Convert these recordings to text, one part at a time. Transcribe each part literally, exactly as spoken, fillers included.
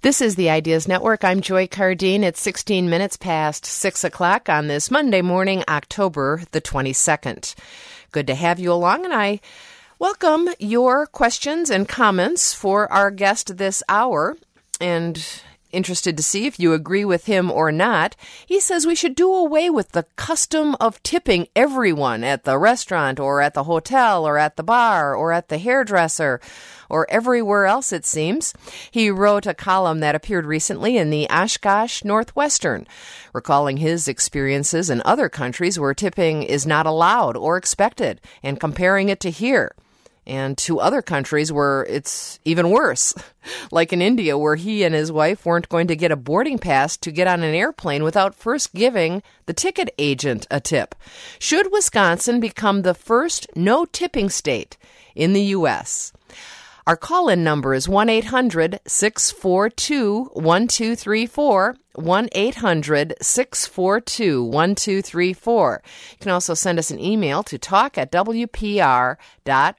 This is the Ideas Network. I'm Joy Cardine. It's sixteen minutes past six o'clock on this Monday morning, October the twenty-second. Good to have you along, and I welcome your questions and comments for our guest this hour. And interested to see if you agree with him or not. He says we should do away with the custom of tipping everyone at the restaurant or at the hotel or at the bar or at the hairdresser or everywhere else, it seems. He wrote a column that appeared recently in the Oshkosh Northwestern, recalling his experiences in other countries where tipping is not allowed or expected and comparing it to here and to other countries where it's even worse, like in India, where he and his wife weren't going to get a boarding pass to get on an airplane without first giving the ticket agent a tip. Should Wisconsin become the first no-tipping state in the U S? Our call-in number is one eight hundred six four two one two three four, one eight hundred six four two one two three four. You can also send us an email to talk at w p r dot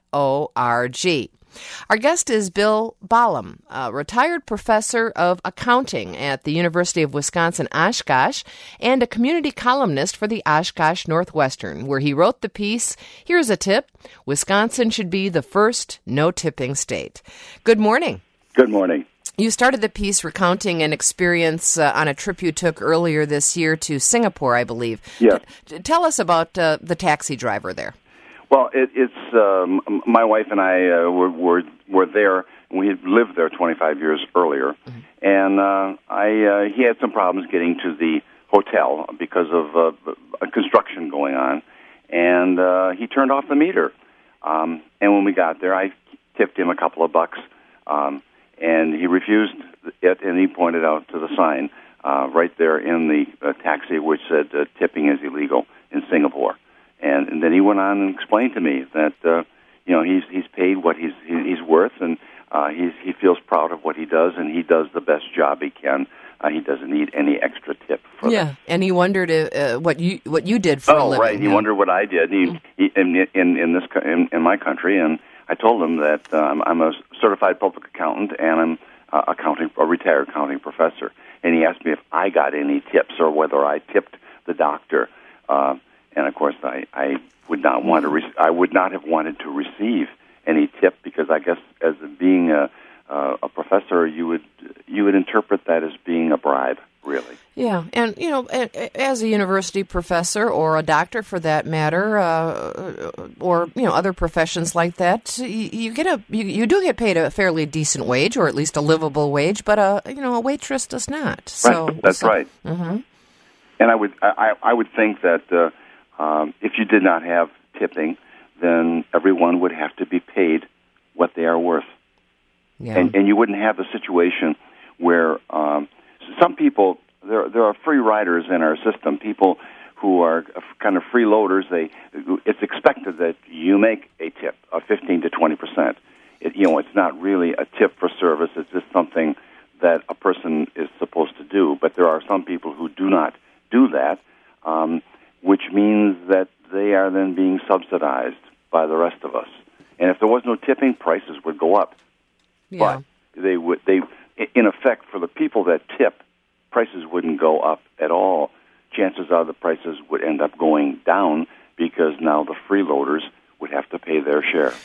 org. Our guest is Bill Bollum, a retired professor of accounting at the University of Wisconsin-Oshkosh and a community columnist for the Oshkosh Northwestern, where he wrote the piece, "Here's a Tip, Wisconsin Should Be the First No-Tipping State." Good morning. Good morning. You started the piece recounting an experience uh, on a trip you took earlier this year to Singapore, I believe. Yes. T- tell us about uh, the taxi driver there. Well, it, it's um, my wife and I uh, were, were were there. We had lived there twenty-five years earlier, mm-hmm. and uh, I uh, he had some problems getting to the hotel because of uh, a construction going on, and uh, he turned off the meter. Um, and when we got there, I tipped him a couple of bucks, um, and he refused it. And he pointed out to the sign uh, right there in the uh, taxi, which said uh, "Tipping is illegal in Singapore." And, and then he went on and explained to me that uh, you know he's he's paid what he's he's worth, and uh, he's he feels proud of what he does, and he does the best job he can. Uh, he doesn't need any extra tip for yeah, that. And he wondered uh, what you what you did for oh, a living. Oh, right. He yeah. wondered what I did. He, he in in in this in, in my country, and I told him that um, I'm a certified public accountant, and I'm uh, accounting a retired accounting professor. And he asked me if I got any tips or whether I tipped the doctor. Uh, And of course, I, I would not want to. Re- I would not have wanted to receive any tip because I guess, as being a, uh, a professor, you would you would interpret that as being a bribe, really. Yeah, and you know, as a university professor or a doctor, for that matter, uh, or you know, other professions like that, you, you get a you, you do get paid a fairly decent wage, or at least a livable wage, but a you know, a waitress does not. So right. That's so, right. Mm-hmm. And I would I, I would think that. Uh, Um, if you did not have tipping, then everyone would have to be paid what they are worth. Yeah. And, and you wouldn't have a situation where um, some people, there there are free riders in our system, people who are kind of freeloaders. They, it's expected that you make a tip of fifteen to twenty percent. It, you know, it's not really a tip for service. It's just something that a person is supposed to do. But there are some people who do not do that. Um, which means that they are then being subsidized by the rest of us. And if there was no tipping, prices would go up. Yeah. But they would, they, in effect, for the people that tip, prices wouldn't go up at all. Chances are the prices would end up going down because now the freeloaders would have to pay their share.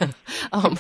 um,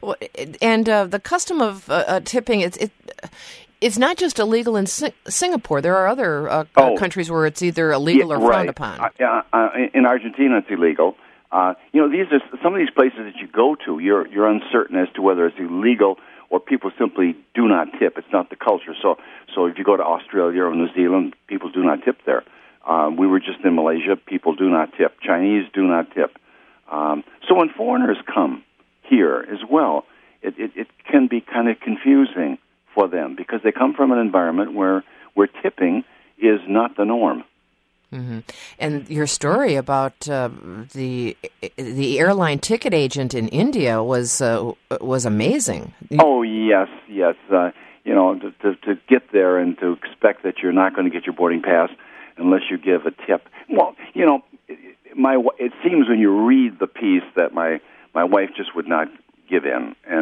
and uh, the custom of uh, uh, tipping, it's it, it's not just illegal in Sing- Singapore. There are other uh, oh, countries where it's either illegal yeah, or frowned right. upon. Uh, uh, in Argentina, it's illegal. Uh, you know, these are some of these places that you go to. You're you're uncertain as to whether it's illegal or people simply do not tip. It's not the culture. So, so if you go to Australia or New Zealand, people do not tip there. Um, we were just in Malaysia. People do not tip. Chinese do not tip. Um, so when foreigners come here as well, it, it, it can be kind of confusing for them because they come from an environment where where tipping is not the norm. Mm-hmm. And your story about uh, the the airline ticket agent in India was uh, was amazing. Oh yes, yes. Uh, you know, to, to, to get there and to expect that you're not going to get your boarding pass unless you give a tip. Well, you know, my it seems when you read the piece that my my wife just would not give in, and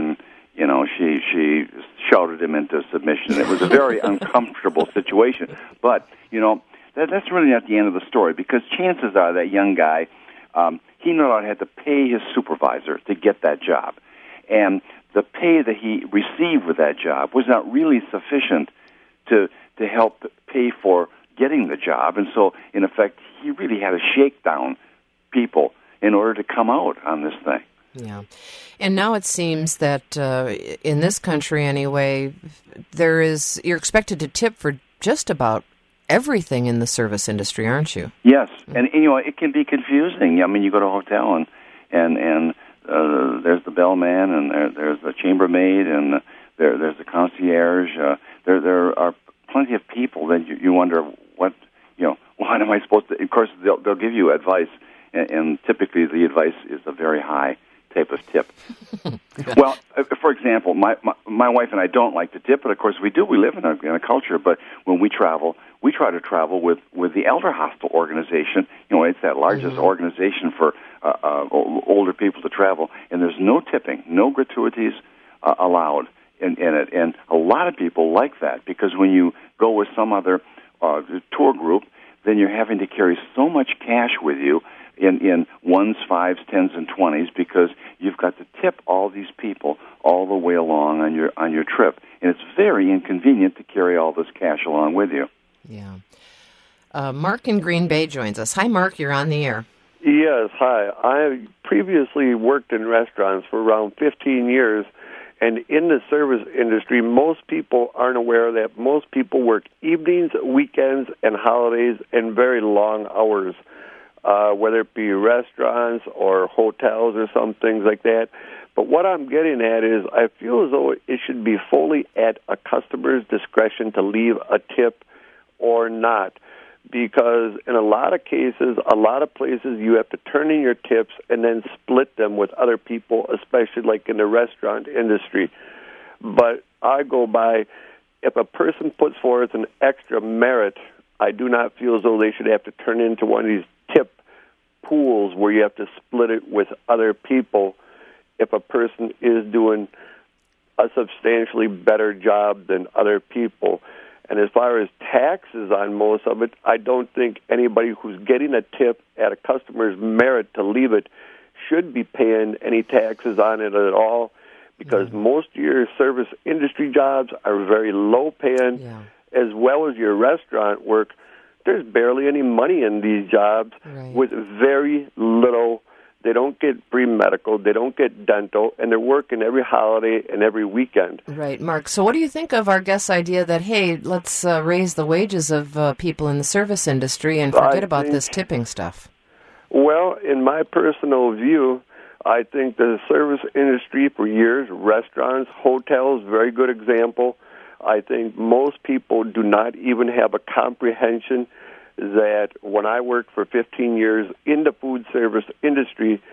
you know, she she shouted him into submission. It was a very uncomfortable situation. But, you know, that, that's really not the end of the story, because chances are that young guy, um, he no doubt had to pay his supervisor to get that job. And the pay that he received with that job was not really sufficient to to help pay for getting the job. And so, in effect, he really had to shake down people in order to come out on this thing. Yeah. And now it seems that uh, in this country anyway, there is you're expected to tip for just about everything in the service industry, aren't you? Yes. Mm-hmm. And, you know, it can be confusing. I mean, you go to a hotel and and, and uh, there's the bellman, and there, there's the chambermaid, and there there's the concierge. Uh, there there are plenty of people that you, you wonder what, you know, what am I supposed to... Of course, they'll, they'll give you advice, and, and typically the advice is a very high type of tip. Well, for example, my, my my wife and I don't like to tip, but of course we do. We live in a, in a culture, but when we travel, we try to travel with, with the Elder Hostel organization. You know, it's that largest mm-hmm. organization for uh, uh, older people to travel, and there's no tipping, no gratuities uh, allowed in, in it. And a lot of people like that, because when you go with some other uh, tour group, then you're having to carry so much cash with you in, in ones, fives, tens, and twenties, because you've got to tip all these people all the way along on your on your trip. And it's very inconvenient to carry all this cash along with you. Yeah. Uh, Mark in Green Bay joins us. Hi, Mark. You're on the air. Yes, hi. I previously worked in restaurants for around fifteen years, and in the service industry, most people aren't aware that most people work evenings, weekends, and holidays, and very long hours, uh, whether it be restaurants or hotels or some things like that. But what I'm getting at is I feel as though it should be fully at a customer's discretion to leave a tip or not, because in a lot of cases, a lot of places, you have to turn in your tips and then split them with other people, especially like in the restaurant industry. But I go by, if a person puts forth an extra merit, I do not feel as though they should have to turn into one of these tip pools where you have to split it with other people if a person is doing a substantially better job than other people. And as far as taxes on most of it, I don't think anybody who's getting a tip at a customer's merit to leave it should be paying any taxes on it at all, because mm-hmm. most of your service industry jobs are very low paying, yeah. as well as your restaurant work. There's barely any money in these jobs right. with very little. They don't get free medical, they don't get dental, and they're working every holiday and every weekend. Right, Mark. So what do you think of our guest's idea that, hey, let's uh, raise the wages of uh, people in the service industry and forget I about think, this tipping stuff? Well, in my personal view, I think the service industry for years, restaurants, hotels, very good example. I think most people do not even have a comprehension that when I worked for fifteen years in the food service industry,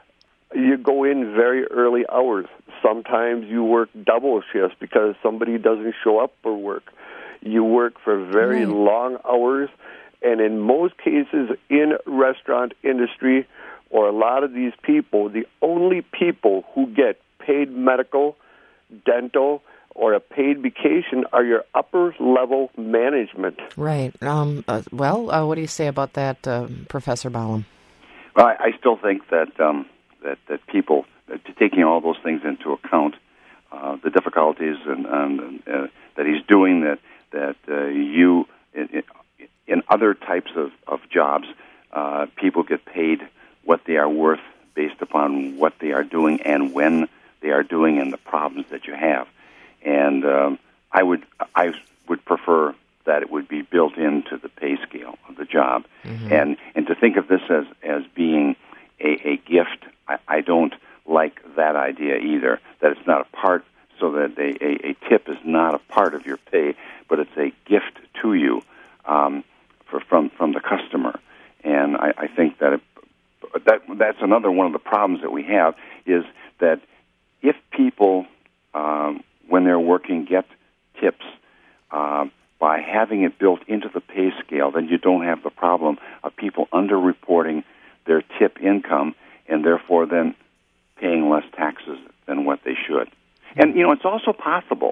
you go in very early hours. Sometimes you work double shifts because somebody doesn't show up for work. You work for very right. long hours, and in most cases in restaurant industry, or a lot of these people, the only people who get paid medical, dental, or a paid vacation are your upper-level management. Right. Um, uh, well, uh, what do you say about that, uh, Professor Balam? Well, I, I still think that um, that, that people, uh, taking all those things into account, uh, the difficulties and, and uh, that he's doing, that that uh, you, in, in other types of, of jobs, uh, people get paid what they are worth based upon what they are doing and when they are doing and the problems that you have. And um, I would I would prefer that it would be built into the pay scale of the job, mm-hmm. and and to think of this as as being a, a gift. I, I don't like that idea either. That it's not a part, so that a, a, a tip is not a part of your pay, but it's a gift to you um, for from from the customer. And I, I think that it, that that's another one of the problems that we have, is that if people um, when they're working, get tips uh, by having it built into the pay scale, then you don't have the problem of people underreporting their tip income and therefore then paying less taxes than what they should. And, you know, it's also possible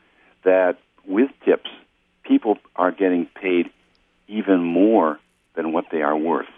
that with tips, people are getting paid even more than what they are worth.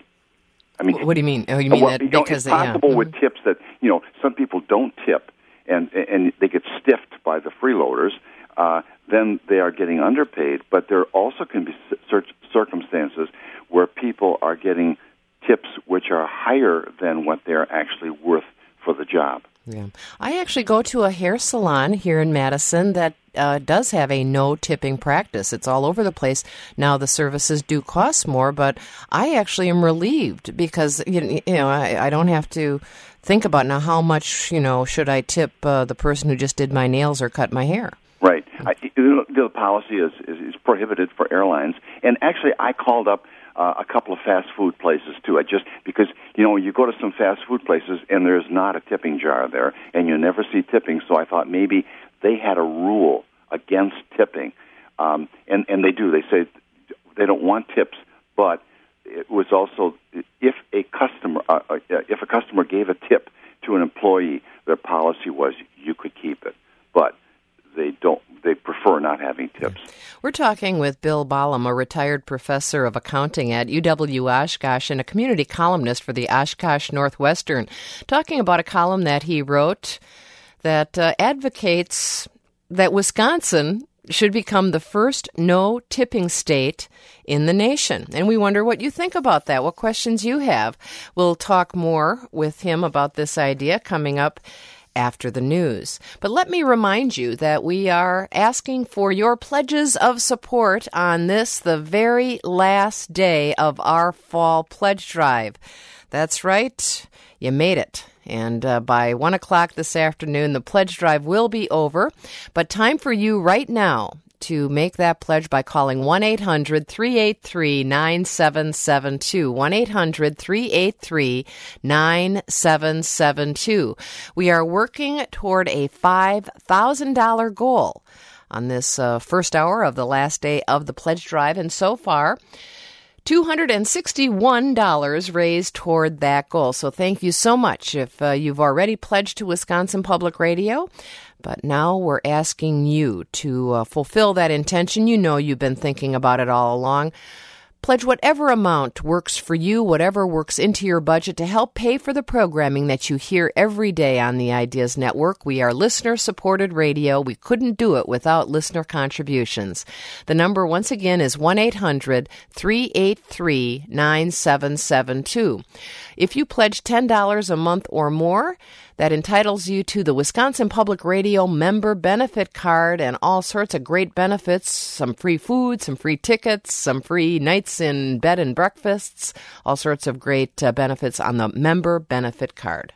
I mean, what do you mean? Oh, you mean well, that you know, because it's possible they, yeah. with mm-hmm. tips that, you know, some people don't tip and and they get stiffed by the freeloaders. Uh, then they are getting underpaid. But there also can be circumstances where people are getting tips which are higher than what they're actually worth for the job. Yeah. I actually go to a hair salon here in Madison that uh, does have a no tipping practice. It's all over the place. Now the services do cost more, but I actually am relieved because, you know, I, I don't have to think about now how much, you know, should I tip uh, the person who just did my nails or cut my hair. Right. I, the policy is, is, is prohibited for airlines. And actually, I called up uh, a couple of fast food places, too. I just because, you know, you go to some fast food places and there's not a tipping jar there, and you never see tipping. So I thought maybe they had a rule against tipping. Um, and, and they do. They say they don't want tips, but it was also if a customer uh, if a customer gave a tip to an employee, their policy was you could keep it. But they don't. They prefer not having tips. We're talking with Bill Bollum, a retired professor of accounting at U W Oshkosh and a community columnist for the Oshkosh Northwestern, talking about a column that he wrote that uh, advocates that Wisconsin should become the first no-tipping state in the nation. And we wonder what you think about that, what questions you have. We'll talk more with him about this idea coming up after the news. But let me remind you that we are asking for your pledges of support on this, the very last day of our fall pledge drive. That's right, you made it. And uh, by one o'clock this afternoon, the pledge drive will be over. But time for you right now to make that pledge by calling one eight hundred three eight three nine seven seven two, one eight hundred three eight three nine seven seven two. We are working toward a five thousand dollars goal on this uh, first hour of the last day of the pledge drive, and so far, two hundred sixty-one dollars raised toward that goal. So thank you so much if uh, you've already pledged to Wisconsin Public Radio. But now we're asking you to uh, fulfill that intention. You know you've been thinking about it all along. Pledge whatever amount works for you, whatever works into your budget to help pay for the programming that you hear every day on the Ideas Network. We are listener-supported radio. We couldn't do it without listener contributions. The number, once again, is one eight hundred three eight three nine seven seven two. If you pledge ten dollars a month or more, that entitles you to the Wisconsin Public Radio member benefit card and all sorts of great benefits, some free food, some free tickets, some free nights in bed and breakfasts, all sorts of great uh, benefits on the member benefit card.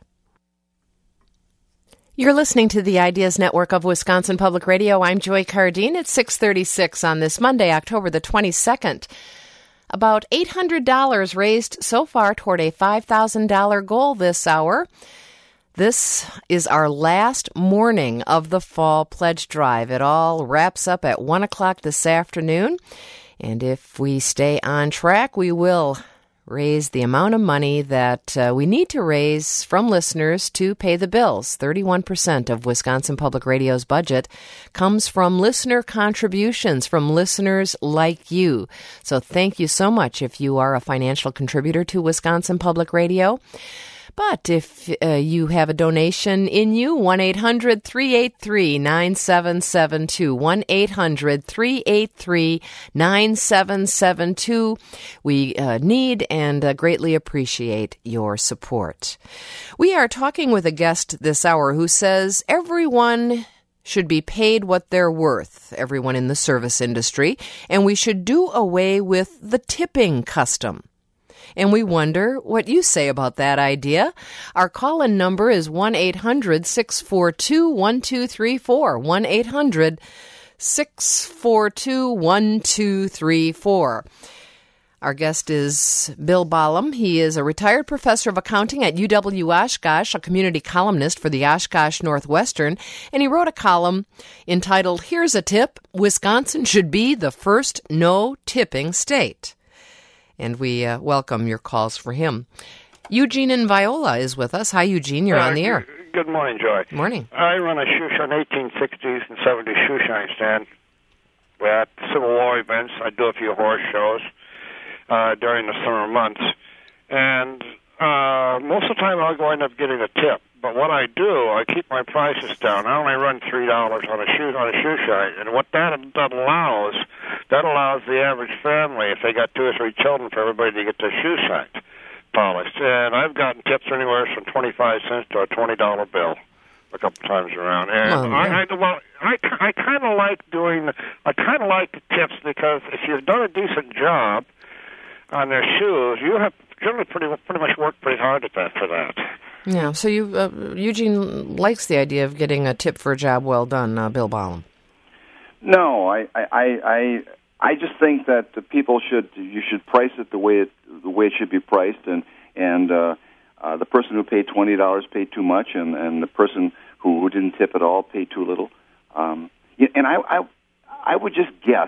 You're listening to the Ideas Network of Wisconsin Public Radio. I'm Joy Cardine. It's six thirty-six on this Monday, October the twenty-second. About eight hundred dollars raised so far toward a five thousand dollars goal this hour. This is our last morning of the Fall Pledge Drive. It all wraps up at one o'clock this afternoon. And if we stay on track, we will raise the amount of money that uh, we need to raise from listeners to pay the bills. thirty-one percent of Wisconsin Public Radio's budget comes from listener contributions, from listeners like you. So thank you so much if you are a financial contributor to Wisconsin Public Radio. But if uh, you have a donation in you, one eight hundred three eight three nine seven seven two, one eight hundred three eight three nine seven seven two. We uh, need and uh, greatly appreciate your support. We are talking with a guest this hour who says everyone should be paid what they're worth, everyone in the service industry, and we should do away with the tipping custom. And we wonder what you say about that idea. Our call-in number is one eight hundred six four two one two three four, one eight hundred six four two one two three four. Our guest is Bill Bollum. He is a retired professor of accounting at U W Oshkosh, a community columnist for the Oshkosh Northwestern, and he wrote a column entitled, "Here's a Tip, Wisconsin Should Be the First No-Tipping State." And we uh, welcome your calls for him. Eugene in Viola is with us. Hi, Eugene. You're uh, on the air. Good morning, Joy. Morning. I run a shoe shine, eighteen sixties and seventies shoe shine stand. We're at Civil War events. I do a few horse shows uh, during the summer months. And uh, most of the time I'll go end up getting a tip. But what I do, I keep my prices down. I only run three dollars on a shoe on a shoe shine. And what that, that allows, that allows the average family, if they got two or three children, for everybody to get their shoe shines polished. And I've gotten tips anywhere from twenty-five cents to a twenty dollar bill a couple times around. And well, yeah. I, I, well, I, I kind of like doing, I kind of like the tips because if you've done a decent job on their shoes, you have generally pretty, pretty much worked pretty hard at that for that. Yeah, so you, uh, Eugene likes the idea of getting a tip for a job well done, uh, Bill Ballum. No, I, I, I, I just think that the people should, you should price it the way it, the way it should be priced, and and uh, uh, the person who paid twenty dollars paid too much, and, and the person who, who didn't tip at all paid too little. Um, and I, I, I would just guess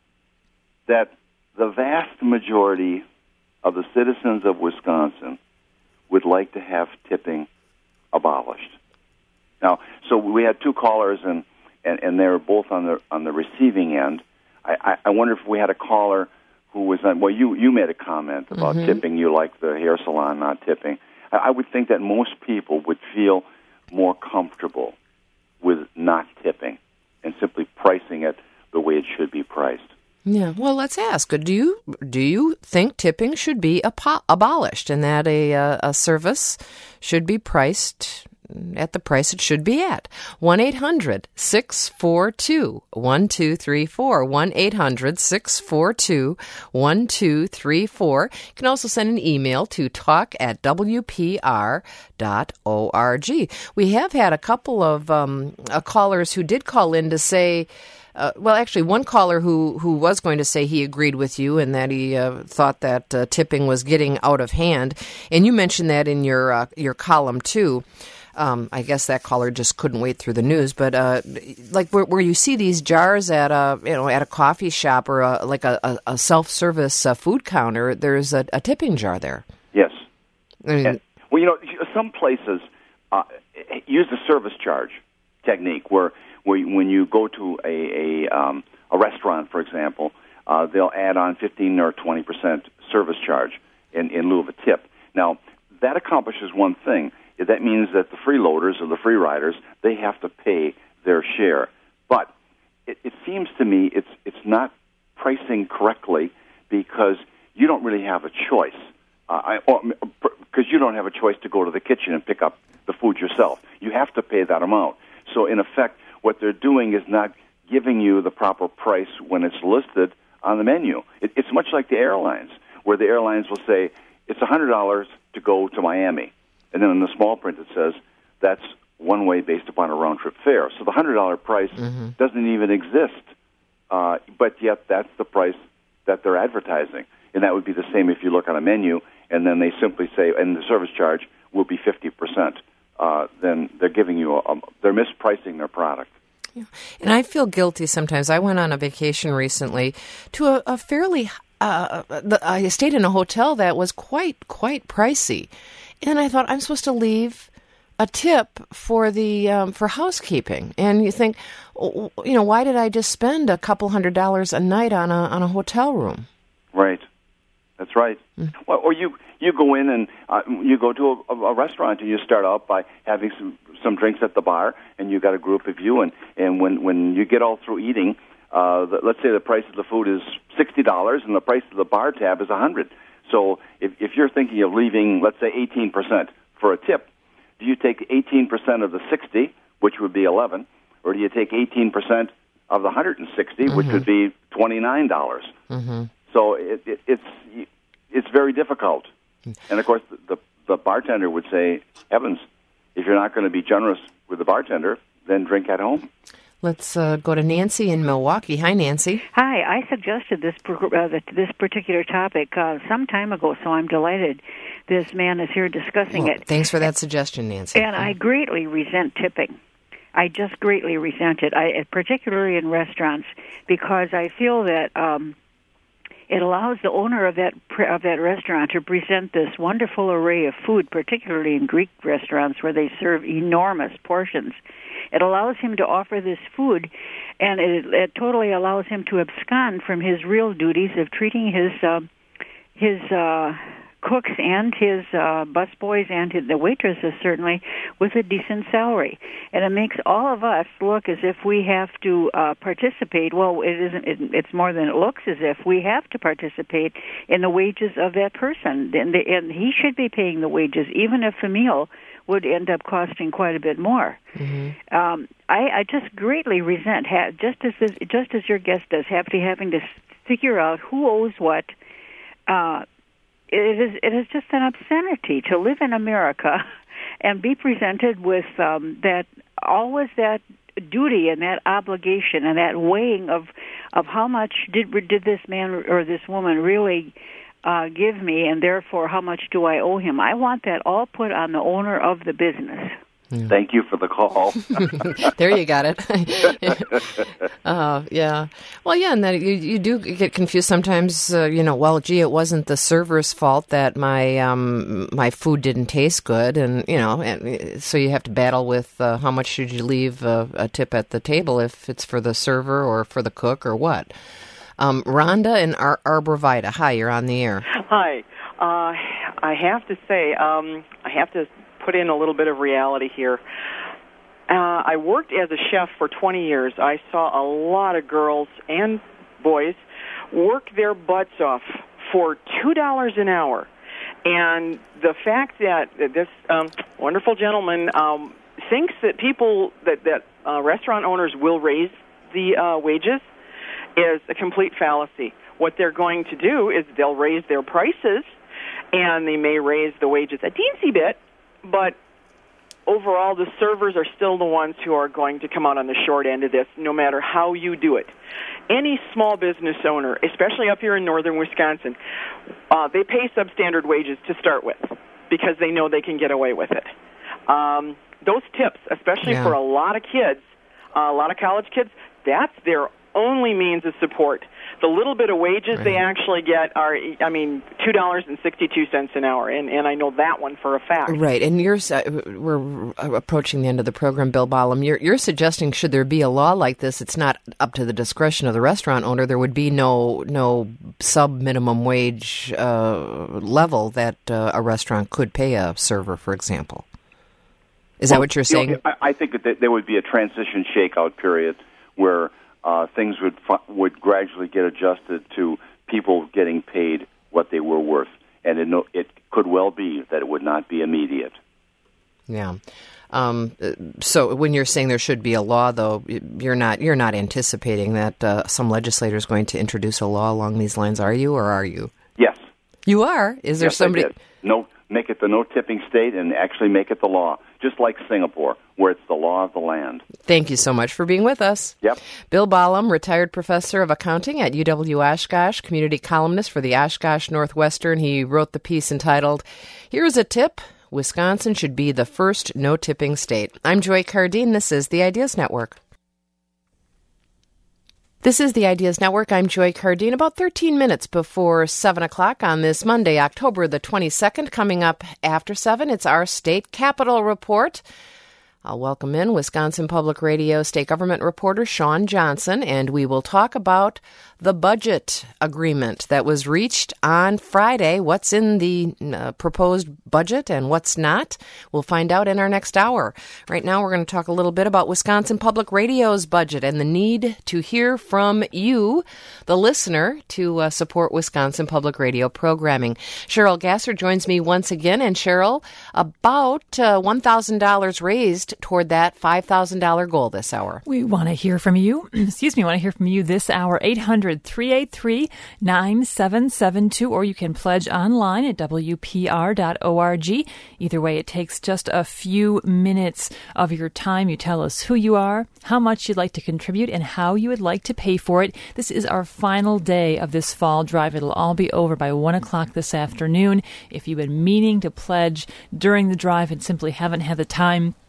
that the vast majority of the citizens of Wisconsin would like to have tipping abolished. Now, so we had two callers, and, and, and they were both on the on the receiving end. I, I wonder if we had a caller who was on, well, you, you made a comment about mm-hmm. tipping. You like the hair salon not tipping. I, I would think that most people would feel more comfortable with not tipping and simply pricing it the way it should be priced. Yeah, well, let's ask. Do you do you think tipping should be abo- abolished, and that a uh, a service should be priced at the price it should be at? one eight hundred six four two one two three four. one eight hundred six four two one two three four. You can also send an email to talk at w p r dot org. We have had a couple of um, uh, callers who did call in to say, Uh, well, actually, one caller who, who was going to say he agreed with you and that he uh, thought that uh, tipping was getting out of hand, and you mentioned that in your uh, your column too. Um, I guess that caller just couldn't wait through the news, but uh, like where, where you see these jars at a you know at a coffee shop or a, like a, a, a self-service uh, food counter, there's a, a tipping jar there. Yes. I mean, and, well, you know, some places uh, use the service charge technique where. When you go to a a, um, a restaurant, for example, uh, they'll add on fifteen or twenty percent service charge in, in lieu of a tip. Now, that accomplishes one thing. That means that the freeloaders or the free riders, they have to pay their share. But it, it seems to me it's it's not pricing correctly because you don't really have a choice. Uh, because you don't have a choice to go to the kitchen and pick up the food yourself. You have to pay that amount. So, in effect, what they're doing is not giving you the proper price when it's listed on the menu. It, it's much like the airlines, where the airlines will say, it's one hundred dollars to go to Miami. And then in the small print it says, that's one way based upon a round-trip fare. So the one hundred dollars price mm-hmm. doesn't even exist, uh, but yet that's the price that they're advertising. And that would be the same if you look on a menu, and then they simply say, and the service charge will be fifty percent. Uh, then they're giving you, a, a, they're mispricing their product. Yeah. And I feel guilty sometimes. I went on a vacation recently to a, a fairly, uh, the, I stayed in a hotel that was quite, quite pricey. And I thought, I'm supposed to leave a tip for the, um, for housekeeping. And you think, you know, why did I just spend a couple hundred dollars a night on a, on a hotel room? Right. That's right. Mm. Well, or you, you go in and uh, you go to a, a restaurant and you start out by having some, some drinks at the bar, and you got a group of you, and, and when, when you get all through eating, uh, the, let's say the price of the food is sixty dollars and the price of the bar tab is one hundred dollars. So if, if you're thinking of leaving, let's say, eighteen percent for a tip, do you take eighteen percent of the sixty, which would be eleven, or do you take eighteen percent of the one hundred sixty, mm-hmm. which would be twenty-nine dollars? Mm-hmm. So it, it, it's it's very difficult. And, of course, the, the bartender would say, heavens, if you're not going to be generous with the bartender, then drink at home. Let's uh, go to Nancy in Milwaukee. Hi, Nancy. Hi. I suggested this uh, this particular topic uh, some time ago, so I'm delighted this man is here discussing well, it. Thanks for that suggestion, Nancy. And I greatly resent tipping. I just greatly resent it, I, particularly in restaurants, because I feel that um, it allows the owner of that of that restaurant to present this wonderful array of food, particularly in Greek restaurants where they serve enormous portions. It allows him to offer this food, and it, it totally allows him to abscond from his real duties of treating his uh, his uh, cooks and his uh, busboys and his, the waitresses, certainly, with a decent salary. And it makes all of us look as if we have to uh, participate. Well, it isn't. It, it's more than it looks as if we have to participate in the wages of that person. And, the, and he should be paying the wages, even if the meal would end up costing quite a bit more. Mm-hmm. Um, I, I just greatly resent, ha- just as this, just as your guest does, have to having to figure out who owes what. Uh, it is it is just an obscenity to live in America and be presented with um, that always that duty and that obligation and that weighing of of how much did did this man or this woman really Uh, give me, and therefore how much do I owe him? I want that all put on the owner of the business. Yeah. Thank you for the call. There you got it. uh, yeah. Well, yeah, and that you, you do get confused sometimes, uh, you know, well, gee, it wasn't the server's fault that my um, my food didn't taste good, and, you know, and so you have to battle with uh, how much should you leave uh, a tip at the table if it's for the server or for the cook or what. Um, Rhonda in Ar- Arborvita. Hi, you're on the air. Hi. Uh, I have to say, um, I have to put in a little bit of reality here. Uh, I worked as a chef for twenty years. I saw a lot of girls and boys work their butts off for two dollars an hour. And the fact that this um, wonderful gentleman um, thinks that people, that, that uh, restaurant owners will raise the uh, wages is a complete fallacy. What they're going to do is they'll raise their prices, and they may raise the wages a teensy bit, but overall the servers are still the ones who are going to come out on the short end of this, no matter how you do it. Any small business owner, especially up here in northern Wisconsin, uh, they pay substandard wages to start with because they know they can get away with it. Um, those tips, especially yeah. for a lot of kids, uh, a lot of college kids, that's their only means of support. The little bit of wages right. they actually get are, I mean, two dollars and sixty-two cents an hour, and, and I know that one for a fact. Right, and you're, we're approaching the end of the program, Bill Bollum. You're, you're suggesting should there be a law like this, it's not up to the discretion of the restaurant owner. There would be no no sub-minimum wage uh, level that uh, a restaurant could pay a server, for example. Is well, that what you're saying? You know, I, I think that there would be a transition shakeout period where Uh, things would would gradually get adjusted to people getting paid what they were worth, and it, it could well be that it would not be immediate. Yeah. Um, so when you're saying there should be a law, though, you're not you're not anticipating that uh, some legislator is going to introduce a law along these lines, are you, or are you? Yes. You are? Is there yes, somebody? I did. No, make it the no tipping state, and actually make it the law, just like Singapore, where it's the law of the land. Thank you so much for being with us. Yep. Bill Bollum, retired professor of accounting at U W Oshkosh, community columnist for the Oshkosh Northwestern. He wrote the piece entitled, "Here's a Tip. Wisconsin should be the first no-tipping state." I'm Joy Cardine. This is the Ideas Network. This is the Ideas Network. I'm Joy Cardine. About thirteen minutes before seven o'clock on this Monday, October the twenty-second. Coming up after seven, it's our State Capitol Report. I'll welcome in Wisconsin Public Radio state government reporter Sean Johnson, and we will talk about the budget agreement that was reached on Friday. What's in the uh, proposed budget and what's not? We'll find out in our next hour. Right now, we're going to talk a little bit about Wisconsin Public Radio's budget and the need to hear from you, the listener, to uh, support Wisconsin Public Radio programming. Cheryl Gasser joins me once again, and Cheryl, about uh, one thousand dollars raised toward that five thousand dollars goal this hour. We want to hear from you. Excuse me, want to hear from you this hour. eight hundred, three eight three, nine seven seven two, or you can pledge online at w p r dot org. Either way, it takes just a few minutes of your time. You tell us who you are, how much you'd like to contribute, and how you would like to pay for it. This is our final day of this fall drive. It'll all be over by one o'clock this afternoon. If you've been meaning to pledge during the drive and simply haven't had the time,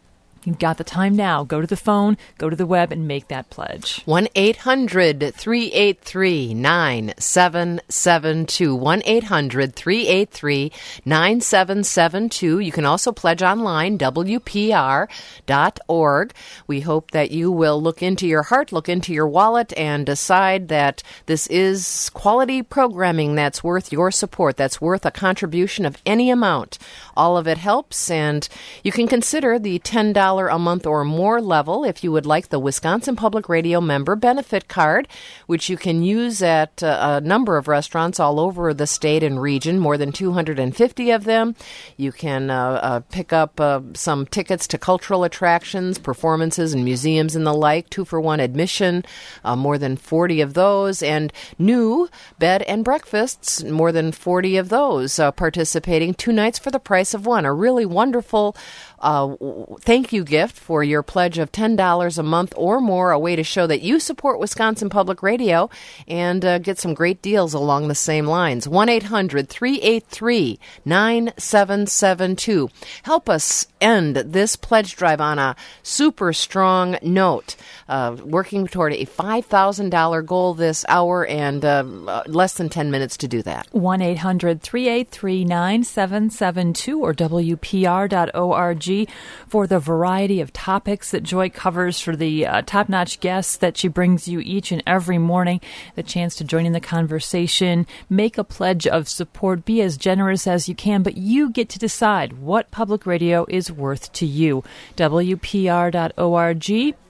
You've got the time now. Go to the phone, go to the web, and make that pledge. one eight hundred three eight three nine seven seven two. one eight hundred three eight three nine seven seven two. You can also pledge online, W P R dot org. We hope that you will look into your heart, look into your wallet, and decide that this is quality programming that's worth your support, that's worth a contribution of any amount. All of it helps, and you can consider the ten dollars a month or more level if you would like the Wisconsin Public Radio Member Benefit Card, which you can use at uh, a number of restaurants all over the state and region, more than two hundred fifty of them. You can uh, uh, pick up uh, some tickets to cultural attractions, performances, and museums and the like, two-for-one admission, uh, more than forty of those, and new bed and breakfasts, more than forty of those uh, participating, two nights for the price of one. A really wonderful Uh, thank you gift for your pledge of ten dollars a month or more, a way to show that you support Wisconsin Public Radio and uh, get some great deals along the same lines. one eight hundred three eight three nine seven seven two. Help us end this pledge drive on a super strong note, uh, working toward a five thousand dollars goal this hour, and uh, less than ten minutes to do that. one eight hundred three eight three nine seven seven two or W P R dot org for the variety of topics that Joy covers, for the uh, top-notch guests that she brings you each and every morning, the chance to join in the conversation, make a pledge of support, be as generous as you can, but you get to decide what public radio is worth to you. W P R dot org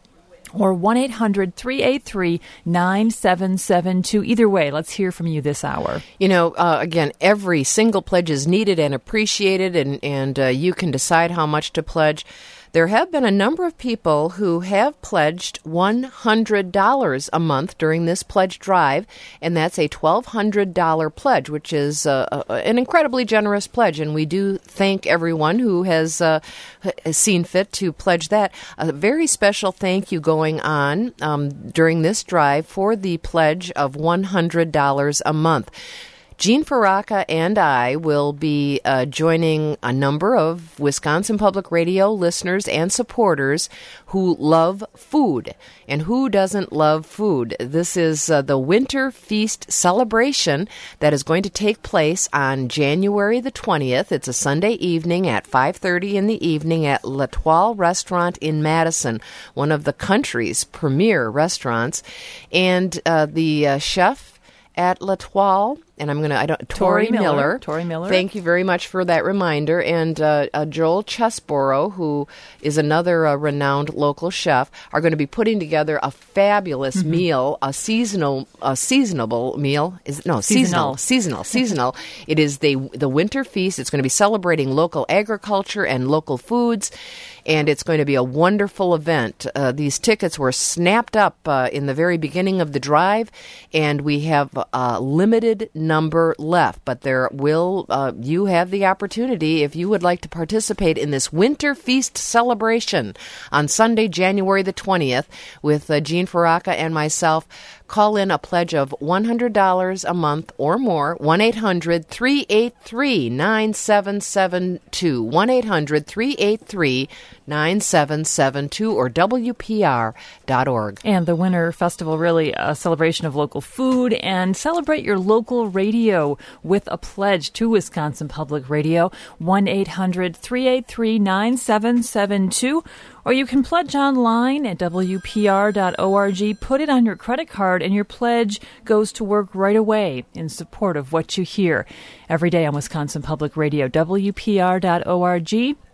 or one eight hundred three eight three nine seven seven two. Either way, let's hear from you this hour. You know, uh, again, every single pledge is needed and appreciated, and, and uh, you can decide how much to pledge. There have been a number of people who have pledged one hundred dollars a month during this pledge drive, and that's a twelve hundred dollars pledge, which is uh, uh, an incredibly generous pledge, and we do thank everyone who has, uh, has seen fit to pledge that. A very special thank you going on um, during this drive for the pledge of one hundred dollars a month. Jean Faraca and I will be uh, joining a number of Wisconsin Public Radio listeners and supporters who love food. And who doesn't love food? This is uh, the Winter Feast celebration that is going to take place on January the twentieth. It's a Sunday evening at five thirty in the evening at L'Etoile Restaurant in Madison, one of the country's premier restaurants. And uh, the uh, chef at L'Etoile, and I'm going to, I don't, Tori, Tori Miller. Miller. Tori Miller. Thank you very much for that reminder. And uh, uh, Joel Chesborough, who is another uh, renowned local chef, are going to be putting together a fabulous mm-hmm. meal, a seasonal, a seasonable meal. Is it? No, seasonal, seasonal, seasonal. seasonal. It is the the Winter Feast. It's going to be celebrating local agriculture and local foods, and it's going to be a wonderful event. Uh, these tickets were snapped up uh, in the very beginning of the drive, and we have a limited number left, but there will uh, you have the opportunity, if you would like to participate in this Winter Feast celebration on Sunday, January the twentieth, with uh, Jean Faraca and myself. Call in a pledge of one hundred dollars a month or more, one eight hundred three eight three nine seven seven two, one eight hundred three eight three nine seven seven two, or W P R dot org. And the Winter Festival, really a celebration of local food, and celebrate your local radio with a pledge to Wisconsin Public Radio, one eight hundred three eight three nine seven seven two. Or you can pledge online at W P R dot org. Put it on your credit card, and your pledge goes to work right away in support of what you hear every day on Wisconsin Public Radio. W P R dot org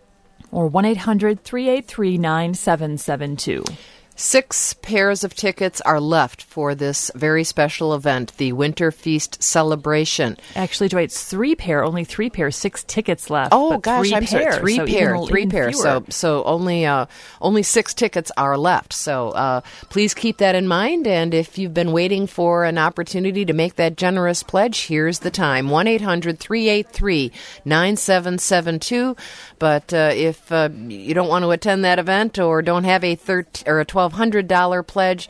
or one eight hundred three eight three nine seven seven two. Six pairs of tickets are left for this very special event, the Winter Feast celebration. Actually, Joy, it's three pair, only three pairs, six tickets left. Oh, but gosh, three I'm pair, sorry, three so pair, even, three even pair. Fewer. So, so only, uh, only six tickets are left. So, uh, please keep that in mind. And if you've been waiting for an opportunity to make that generous pledge, here's the time: one eight hundred three eight three nine seven seven two. But uh, if uh, you don't want to attend that event or don't have a thirteen or a twelve hundred dollar pledge,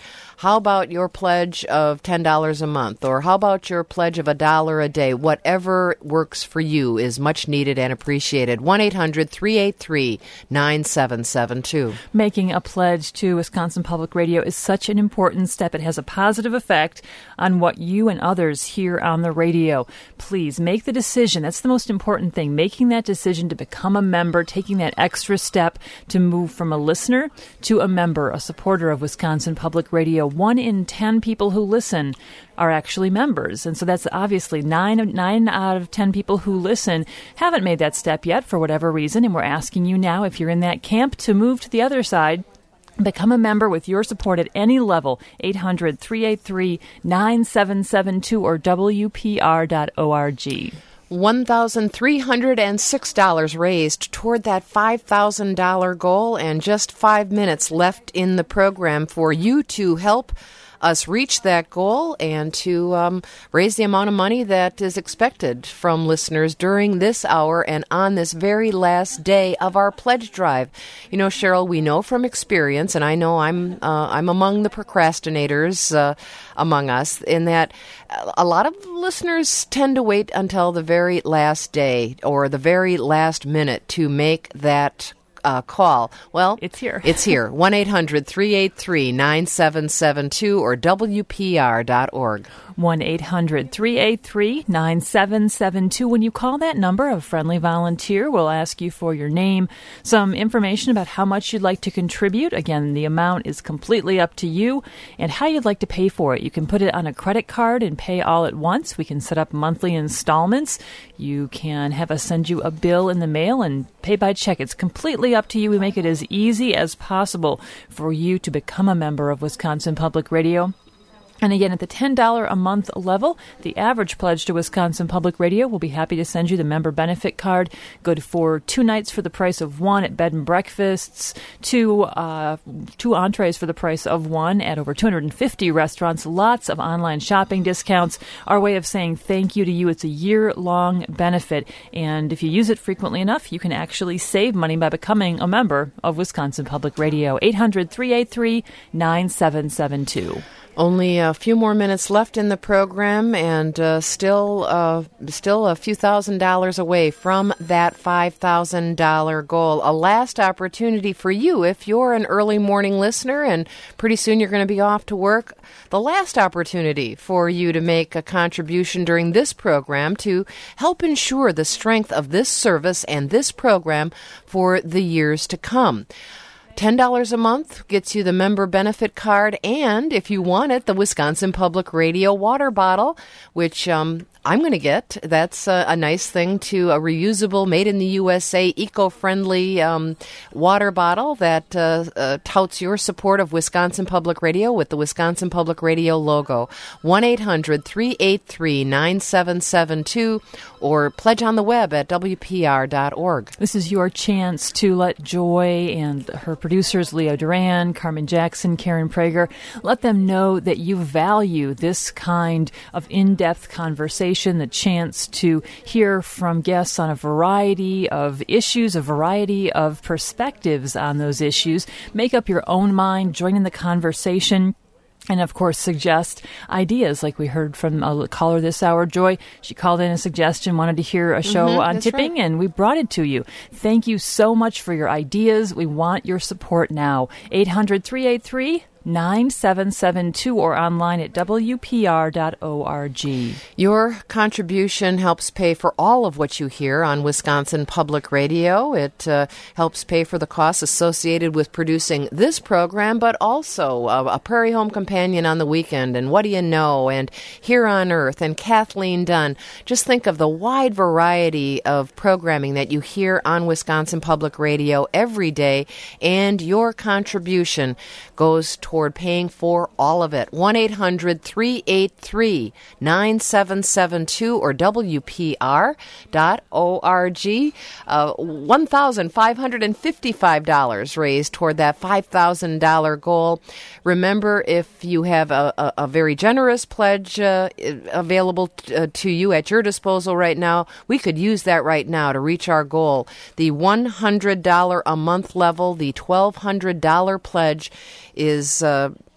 How about your pledge of ten dollars a month? Or how about your pledge of a dollar a day? Whatever works for you is much needed and appreciated. one eight hundred three eight three nine seven seven two. Making a pledge to Wisconsin Public Radio is such an important step. It has a positive effect on what you and others hear on the radio. Please make the decision. That's the most important thing. Making that decision to become a member, taking that extra step to move from a listener to a member, a supporter of Wisconsin Public Radio. One in ten people who listen are actually members. And so that's obviously nine, nine out of ten people who listen haven't made that step yet for whatever reason. And we're asking you now, if you're in that camp, to move to the other side. Become a member with your support at any level. eight hundred three eight three nine seven seven two or W P R dot org. one thousand three hundred six dollars raised toward that five thousand dollars goal, and just five minutes left in the program for you to help us reach that goal and to um, raise the amount of money that is expected from listeners during this hour and on this very last day of our pledge drive. You know, Cheryl, we know from experience, and I know I'm uh, I'm among the procrastinators uh, among us, in that a lot of listeners tend to wait until the very last day or the very last minute to make that Uh, call. Well, it's here. It's here. one eight hundred three eight three nine seven seven two or W P R dot org. one eight hundred three eight three nine seven seven two. When you call that number, a friendly volunteer will ask you for your name, some information about how much you'd like to contribute. Again, the amount is completely up to you, and how you'd like to pay for it. You can put it on a credit card and pay all at once. We can set up monthly installments. You can have us send you a bill in the mail and pay by check. It's completely up to you. We make it as easy as possible for you to become a member of Wisconsin Public Radio. And again, at the ten dollars a month level, the average pledge to Wisconsin Public Radio will be happy to send you the member benefit card. Good for two nights for the price of one at bed and breakfasts, two uh, two entrees for the price of one at over two hundred fifty restaurants, lots of online shopping discounts. Our way of saying thank you to you. It's a year-long benefit. And if you use it frequently enough, you can actually save money by becoming a member of Wisconsin Public Radio. eight hundred three eight three nine seven seven two. Only a few more minutes left in the program, and uh, still uh, still a few thousand dollars away from that five thousand dollars goal. A last opportunity for you if you're an early morning listener and pretty soon you're going to be off to work. The last opportunity for you to make a contribution during this program to help ensure the strength of this service and this program for the years to come. ten dollars a month gets you the member benefit card, and if you want it, the Wisconsin Public Radio water bottle, which um, I'm going to get. That's a, a nice thing, to a reusable, made in the U S A, eco-friendly um, water bottle that uh, uh, touts your support of Wisconsin Public Radio with the Wisconsin Public Radio logo. one eight hundred three eight three nine seven seven two or pledge on the web at W P R dot org. This is your chance to let Joy and her producers, Leo Duran, Carmen Jackson, Karen Prager, let them know that you value this kind of in-depth conversation, the chance to hear from guests on a variety of issues, a variety of perspectives on those issues. Make up your own mind, join in the conversation. And, of course, suggest ideas, like we heard from a caller this hour, Joy. She called in a suggestion, wanted to hear a show mm-hmm, on tipping, right. And we brought it to you. Thank you so much for your ideas. We want your support now. eight hundred three eight three nine seven seven two or online at W P R dot org. Your contribution helps pay for all of what you hear on Wisconsin Public Radio. It uh, helps pay for the costs associated with producing this program, but also uh, a Prairie Home Companion on the weekend, and What Do You Know, and Here on Earth, and Kathleen Dunn. Just think of the wide variety of programming that you hear on Wisconsin Public Radio every day, and your contribution goes toward paying for all of it. one eight hundred three eight three nine seven seven two or W P R dot org. Uh, one thousand five hundred fifty-five dollars raised toward that five thousand dollars goal. Remember, if you have a, a, a very generous pledge uh, available t- uh, to you at your disposal right now, we could use that right now to reach our goal. The one hundred dollars a month level, the twelve hundred dollars pledge is uh,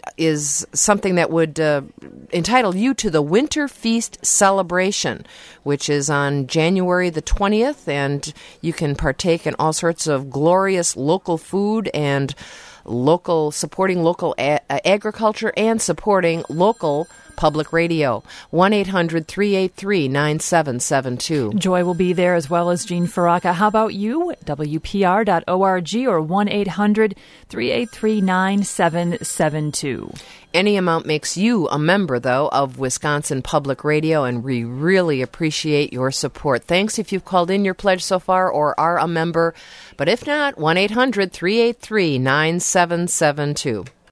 is something that would uh, entitle you to the Winter Feast celebration, which is on January the twentieth, and you can partake in all sorts of glorious local food and local supporting local a- agriculture and supporting local public radio. one eight hundred three eight three nine seven seven two. Joy will be there as well as Jean Faraka. How about you? W P R dot org or one eight hundred three eight three nine seven seven two. Any amount makes you a member, though, of Wisconsin Public Radio, and we really appreciate your support. Thanks if you've called in your pledge so far or are a member. But if not, one eight hundred three eight three nine seven seven two.